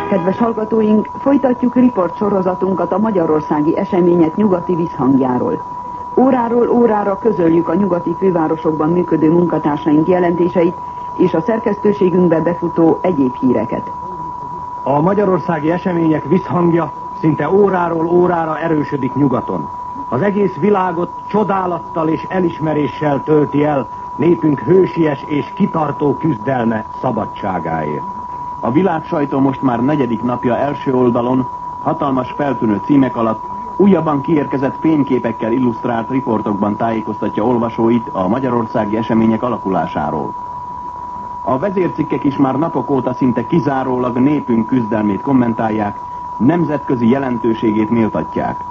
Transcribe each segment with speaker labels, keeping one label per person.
Speaker 1: Kedves hallgatóink, folytatjuk riport sorozatunkat a magyarországi események nyugati visszhangjáról. Óráról órára közöljük a nyugati fővárosokban működő munkatársaink jelentéseit és a szerkesztőségünkbe befutó egyéb híreket.
Speaker 2: A magyarországi események visszhangja szinte óráról órára erősödik nyugaton. Az egész világot csodálattal és elismeréssel tölti el népünk hősies és kitartó küzdelme szabadságáért.
Speaker 3: A világsajtó most már 4. napja első oldalon, hatalmas feltűnő címek alatt, újabban kiérkezett fényképekkel illusztrált riportokban tájékoztatja olvasóit a magyarországi események alakulásáról. A vezércikkek is már napok óta szinte kizárólag népünk küzdelmét kommentálják, nemzetközi jelentőségét méltatják.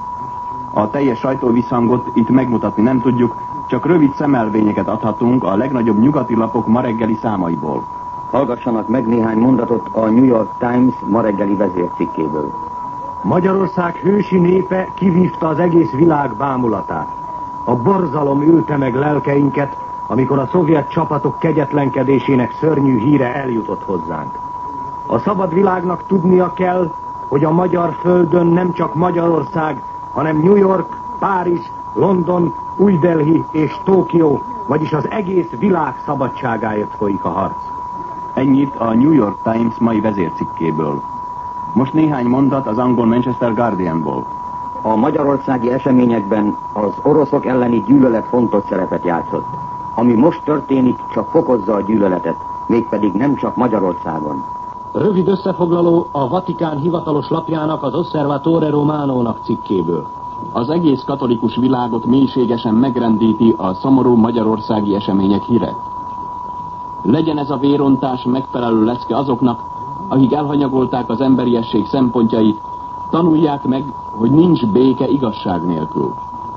Speaker 3: A teljes sajtóvisszhangot itt megmutatni nem tudjuk, csak rövid szemelvényeket adhatunk a legnagyobb nyugati lapok ma reggeli számaiból.
Speaker 4: Hallgassanak meg néhány mondatot a New York Times ma reggeli vezércikkéből.
Speaker 2: Magyarország hősi népe kivívta az egész világ bámulatát. A borzalom ülte meg lelkeinket, amikor a szovjet csapatok kegyetlenkedésének szörnyű híre eljutott hozzánk. A szabad világnak tudnia kell, hogy a magyar földön nem csak Magyarország, hanem New York, Párizs, London, Új Delhi és Tokió, vagyis az egész világ szabadságáért folyik a harc.
Speaker 3: Ennyit a New York Times mai vezércikkéből. Most néhány mondat az angol Manchester Guardianból.
Speaker 4: A magyarországi eseményekben az oroszok elleni gyűlölet fontos szerepet játszott. Ami most történik, csak fokozza a gyűlöletet, mégpedig nem csak Magyarországon.
Speaker 2: Rövid összefoglaló a Vatikán hivatalos lapjának, az Osservatore Romano-nak cikkéből.
Speaker 3: Az egész katolikus világot mélységesen megrendíti a szomorú magyarországi események híre. Legyen ez a vérontás megfelelő lecke azoknak, akik elhanyagolták az emberiesség szempontjait, tanulják meg, hogy nincs béke igazság nélkül.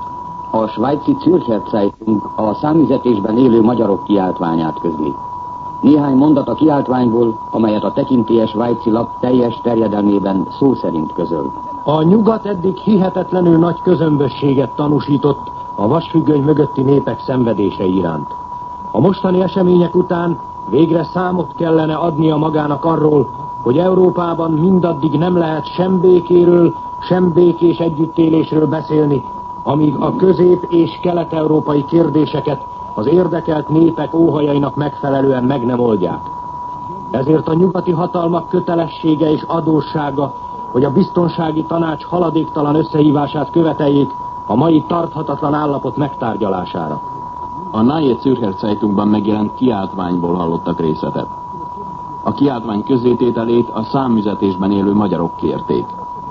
Speaker 4: A svájci Zürcher Zeitung a számüzetésben élő magyarok kiáltványát közli. Néhány mondat a kiáltványból, amelyet a tekintélyes svájci lap teljes terjedelmében szó szerint közöl.
Speaker 2: A nyugat eddig hihetetlenül nagy közömbösséget tanúsított a vasfüggöny mögötti népek szenvedése iránt. A mostani események után végre számot kellene adnia magának arról, hogy Európában mindaddig nem lehet sem békéről, sem békés együttélésről beszélni, amíg a közép- és kelet-európai kérdéseket az érdekelt népek óhajainak megfelelően meg nem oldják. Ezért a nyugati hatalmak kötelessége és adóssága, hogy a biztonsági tanács haladéktalan összehívását követeljék a mai tarthatatlan állapot megtárgyalására.
Speaker 3: A Neue Zürcher Zeitungban megjelent kiáltványból hallottak részletet. A kiáltvány közzétételét a számüzetésben élő magyarok kérték.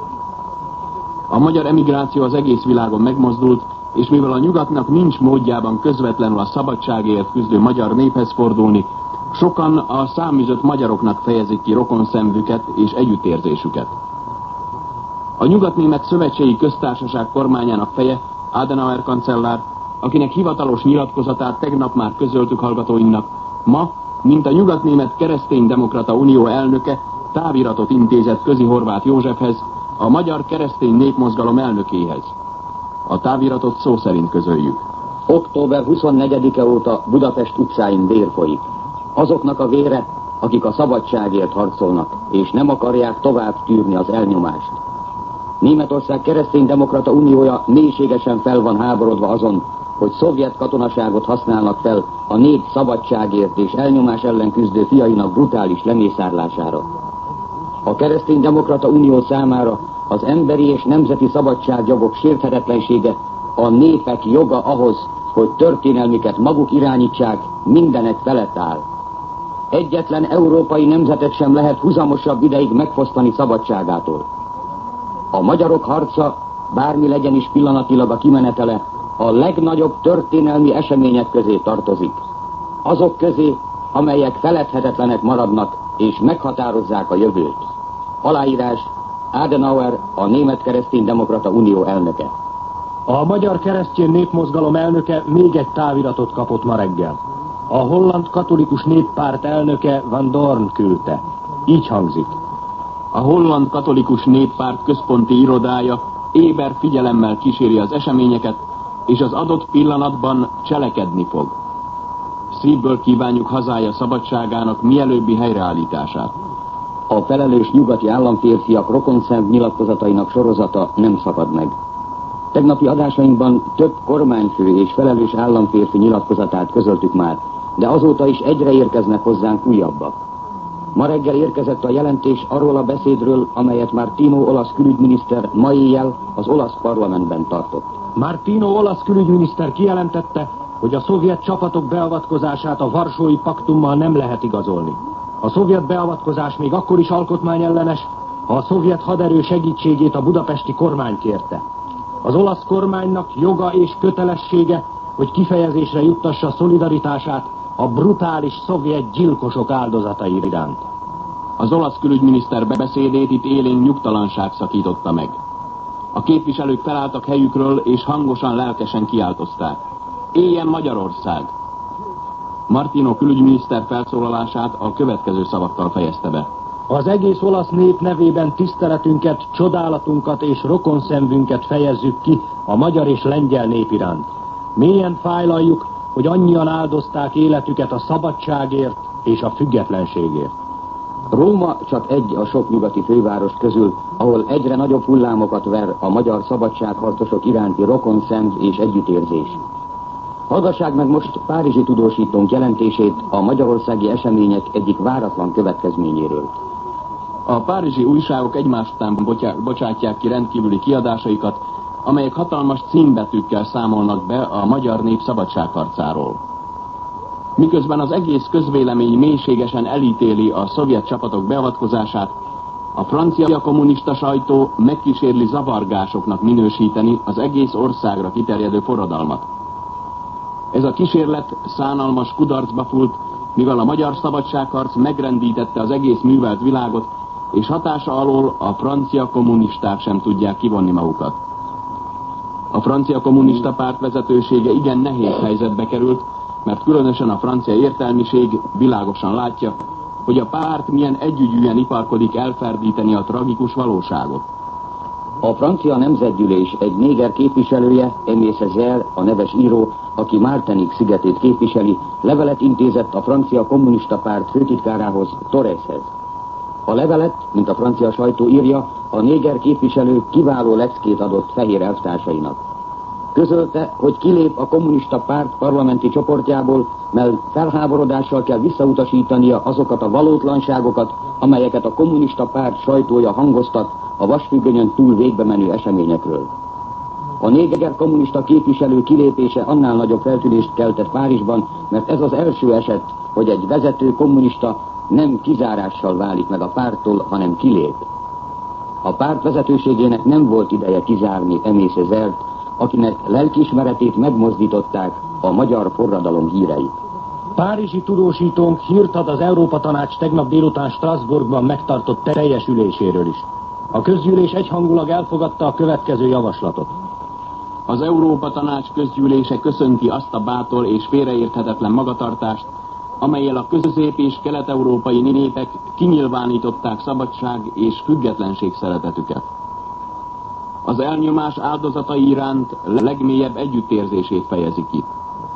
Speaker 3: A magyar emigráció az egész világon megmozdult, és mivel a nyugatnak nincs módjában közvetlenül a szabadságért küzdő magyar néphez fordulni, sokan a száműzött magyaroknak fejezik ki rokonszenvüket és együttérzésüket. A Nyugatnémet Szövetségi Köztársaság kormányának feje, Adenauer kancellár, akinek hivatalos nyilatkozatát tegnap már közöltük hallgatóinknak, ma, mint a Nyugatnémet Kereszténydemokrata Unió elnöke, táviratot intézett Közi Horváth Józsefhez, a Magyar Keresztény Népmozgalom elnökéhez. A táviratot szó szerint közöljük.
Speaker 4: Október 24-e óta Budapest utcáin vér folyik. Azoknak a vére, akik a szabadságért harcolnak, és nem akarják tovább tűrni az elnyomást. Németország Kereszténydemokrata Uniója mélységesen fel van háborodva azon, hogy szovjet katonaságot használnak fel a nép szabadságért és elnyomás ellen küzdő fiainak brutális lemészárlására. A Kereszténydemokrata Unió számára az emberi és nemzeti szabadságjogok sérthetetlensége, a népek joga ahhoz, hogy történelmüket maguk irányítsák, mindenek felett áll. Egyetlen európai nemzetet sem lehet huzamosabb ideig megfosztani szabadságától. A magyarok harca, bármi legyen is pillanatilag a kimenetele, a legnagyobb történelmi események közé tartozik. Azok közé, amelyek feledhetetlenek maradnak és meghatározzák a jövőt. Aláírás: Adenauer, a Német Kereszténydemokrata Unió elnöke.
Speaker 2: A Magyar Keresztény Népmozgalom elnöke még egy táviratot kapott ma reggel. A Holland Katolikus Néppárt elnöke Van Dorn küldte. Így hangzik.
Speaker 3: A Holland Katolikus Néppárt központi irodája éber figyelemmel kíséri az eseményeket, és az adott pillanatban cselekedni fog. Szívből kívánjuk hazája szabadságának mielőbbi helyreállítását.
Speaker 4: A felelős nyugati államférfiak rokonszemv nyilatkozatainak sorozata nem szakad meg. Tegnapi adásainkban több kormányfő és felelős államférfi nyilatkozatát közöltük már, de azóta is egyre érkeznek hozzánk újabbak. Ma reggel érkezett a jelentés arról a beszédről, amelyet Martino olasz külügyminiszter ma éjjel az olasz parlamentben tartott.
Speaker 2: Martino olasz külügyminiszter kijelentette, hogy a szovjet csapatok beavatkozását a Varsói Paktummal nem lehet igazolni. A szovjet beavatkozás még akkor is alkotmányellenes, ha a szovjet haderő segítségét a budapesti kormány kérte. Az olasz kormánynak joga és kötelessége, hogy kifejezésre juttassa szolidaritását a brutális szovjet gyilkosok áldozatai iránt.
Speaker 3: Az olasz külügyminiszter beszédét itt élénk nyugtalanság szakította meg. A képviselők felálltak helyükről és hangosan, lelkesen kiáltozták: éljen Magyarország! Martino külügyminiszter felszólalását a következő szavakkal fejezte be:
Speaker 2: az egész olasz nép nevében tiszteletünket, csodálatunkat és rokonszenvünket fejezzük ki a magyar és lengyel nép iránt. Mélyen fájlaljuk, hogy annyian áldozták életüket a szabadságért és a függetlenségért.
Speaker 4: Róma csak egy a sok nyugati főváros közül, ahol egyre nagyobb hullámokat ver a magyar szabadságharcosok iránti rokonszenv és együttérzés. Hallgassák meg most párizsi tudósítónk jelentését a magyarországi események egyik váratlan következményéről.
Speaker 3: A párizsi újságok egymás után bocsátják ki rendkívüli kiadásaikat, amelyek hatalmas címbetűkkel számolnak be a magyar nép szabadságharcáról. Miközben az egész közvélemény mélységesen elítéli a szovjet csapatok beavatkozását, a francia kommunista sajtó megkísérli zavargásoknak minősíteni az egész országra kiterjedő forradalmat. Ez a kísérlet szánalmas kudarcba fult, mivel a magyar szabadságharc megrendítette az egész művelt világot, és hatása alól a francia kommunisták sem tudják kivonni magukat. A francia kommunista párt vezetősége igen nehéz helyzetbe került, mert különösen a francia értelmiség világosan látja, hogy a párt milyen együgyűen iparkodik elferdíteni a tragikus valóságot.
Speaker 4: A francia nemzetgyűlés egy néger képviselője, Aimé Césaire, a neves író, aki Martinique szigetét képviseli, levelet intézett a francia kommunista párt főtitkárához, Torreshez. A levelet, mint a francia sajtó írja, a néger képviselő kiváló leckét adott fehér elvtársainak. Közölte, hogy kilép a kommunista párt parlamenti csoportjából, mert felháborodással kell visszautasítania azokat a valótlanságokat, amelyeket a kommunista párt sajtója hangoztat a vasfüggönyön túl végbe menő eseményekről. A néger kommunista képviselő kilépése annál nagyobb feltűnést keltett Párizsban, mert ez az első eset, hogy egy vezető kommunista nem kizárással válik meg a párttól, hanem kilép. A párt vezetőségének nem volt ideje kizárni Aimé Césaire-t, akinek lelkiismeretét megmozdították a magyar forradalom hírei.
Speaker 2: Párizsi tudósítónk hírt ad az Európa Tanács tegnap délután Strasbourgban megtartott teljes üléséről is. A közgyűlés egyhangulag elfogadta a következő javaslatot.
Speaker 3: Az Európa Tanács közgyűlése köszönti azt a bátor és félreérthetetlen magatartást, amellyel a közép- és kelet-európai népek kinyilvánították szabadság és függetlenség szeretetüket. Az elnyomás áldozatai iránt legmélyebb együttérzését fejezi ki.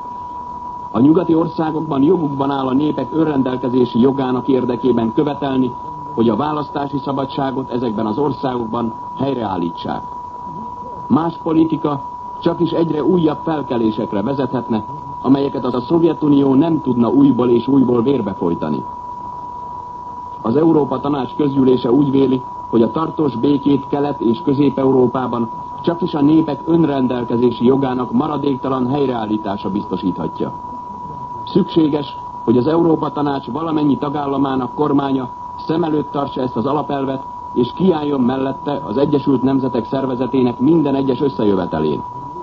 Speaker 3: A nyugati országokban jogukban áll a népek önrendelkezési jogának érdekében követelni, hogy a választási szabadságot ezekben az országokban helyreállítsák. Más politika csakis egyre újabb felkelésekre vezethetne, amelyeket a Szovjetunió nem tudna újból és újból vérbefolytani. Az Európa Tanács közgyűlése úgy véli, hogy a tartós békét Kelet- és Közép-Európában csakis a népek önrendelkezési jogának maradéktalan helyreállítása biztosíthatja. Szükséges, hogy az Európa Tanács valamennyi tagállamának kormánya szem előtt tartsa ezt az alapelvet, és kiálljon mellette az Egyesült Nemzetek Szervezetének minden egyes összejövetelén.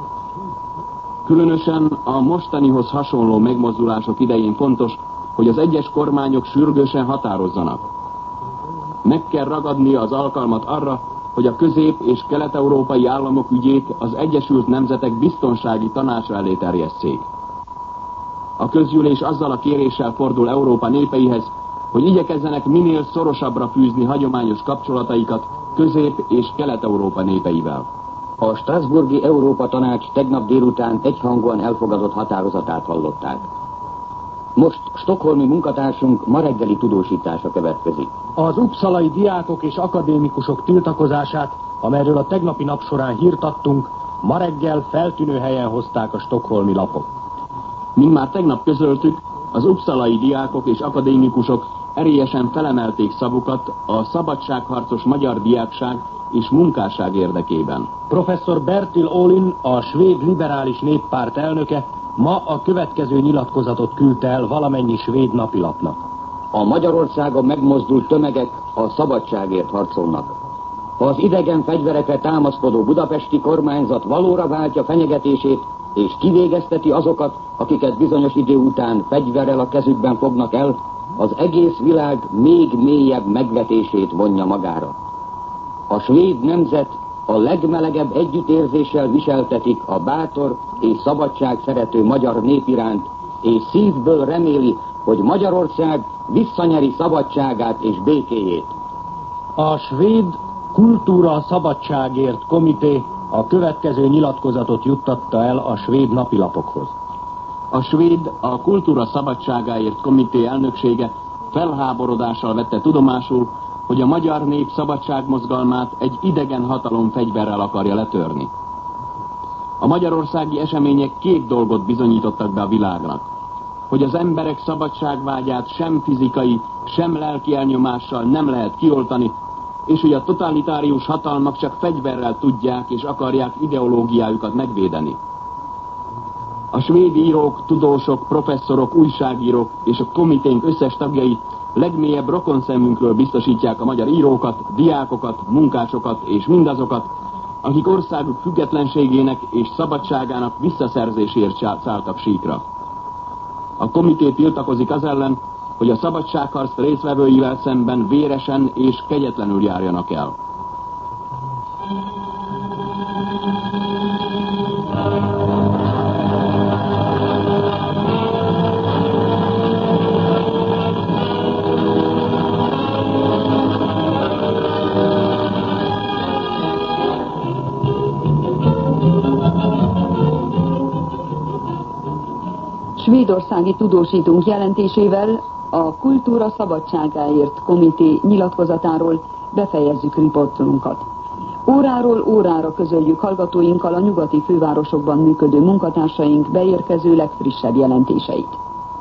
Speaker 3: Különösen a mostanihoz hasonló megmozdulások idején fontos, hogy az egyes kormányok sürgősen határozzanak. Meg kell ragadnia az alkalmat arra, hogy a közép- és kelet-európai államok ügyét az Egyesült Nemzetek Biztonsági Tanácsa elé terjesszék. A közgyűlés azzal a kéréssel fordul Európa népeihez, hogy igyekezzenek minél szorosabbra fűzni hagyományos kapcsolataikat Közép- és Kelet-Európa népeivel.
Speaker 4: A Strasbourgi Európa Tanács tegnap délután egyhangúan elfogadott határozatát hallották. Most stockholmi munkatársunk ma reggeli tudósítása következik.
Speaker 2: Az uppsalai diákok és akadémikusok tiltakozását, amelyről a tegnapi nap során hírt adtunk, ma reggel feltűnő helyen hozták a stockholmi lapok.
Speaker 3: Mint már tegnap közöltük, az uppsalai diákok és akadémikusok erélyesen felemelték szavukat a szabadságharcos magyar diákság és munkásság érdekében.
Speaker 2: Professzor Bertil Ohlin, a svéd liberális néppárt elnöke, ma a következő nyilatkozatot küldte el valamennyi svéd napilapnak.
Speaker 4: A Magyarországon megmozdult tömegek a szabadságért harcolnak. Ha az idegen fegyverekre támaszkodó budapesti kormányzat valóra váltja fenyegetését, és kivégezteti azokat, akiket bizonyos idő után fegyverrel a kezükben fognak el, az egész világ még mélyebb megvetését vonja magára. A svéd nemzet a legmelegebb együttérzéssel viseltetik a bátor és szabadságszerető magyar nép iránt, és szívből reméli, hogy Magyarország visszanyeri szabadságát és békéjét.
Speaker 2: A svéd Kultúra Szabadságért Komité a következő nyilatkozatot juttatta el a svéd napilapokhoz.
Speaker 3: A svéd a Kultúra Szabadságáért Komité elnöksége felháborodással vette tudomásul, hogy a magyar nép szabadságmozgalmát egy idegen hatalom fegyverrel akarja letörni. A magyarországi események két dolgot bizonyítottak be a világnak: hogy az emberek szabadságvágyát sem fizikai, sem lelki elnyomással nem lehet kioltani, és hogy a totalitárius hatalmak csak fegyverrel tudják és akarják ideológiájukat megvédeni. A svéd írók, tudósok, professzorok, újságírók és a komiténk összes tagjai legmélyebb rokonszemünkről biztosítják a magyar írókat, diákokat, munkásokat és mindazokat, akik országuk függetlenségének és szabadságának visszaszerzéséért szálltak síkra. A komité tiltakozik az ellen, hogy a szabadságharc résztvevőivel szemben véresen és kegyetlenül járjanak el.
Speaker 1: Svédországi tudósítónk jelentésével a Kultúra Szabadságáért Komité nyilatkozatáról befejezzük riportunkat. Óráról órára közöljük hallgatóinkkal a nyugati fővárosokban működő munkatársaink beérkező legfrissebb jelentéseit.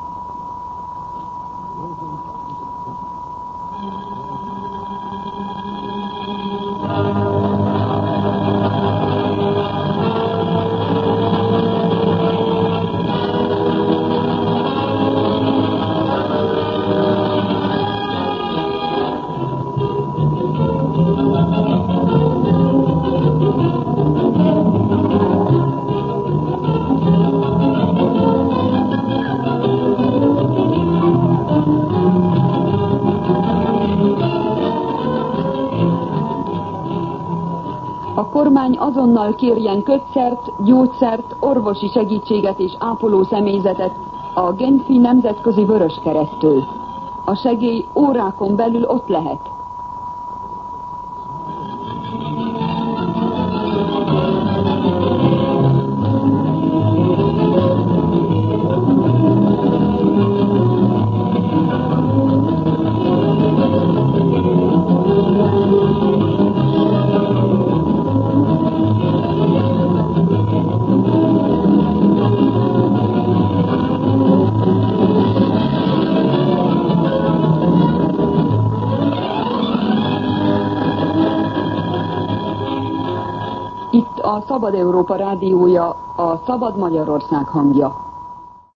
Speaker 1: A kormány azonnal kérjen kötszert, gyógyszert, orvosi segítséget és ápoló személyzetet a Genfi Nemzetközi Vöröskereszttől. A segély órákon belül ott lehet. Itt a Szabad Európa rádiója, a Szabad Magyarország hangja.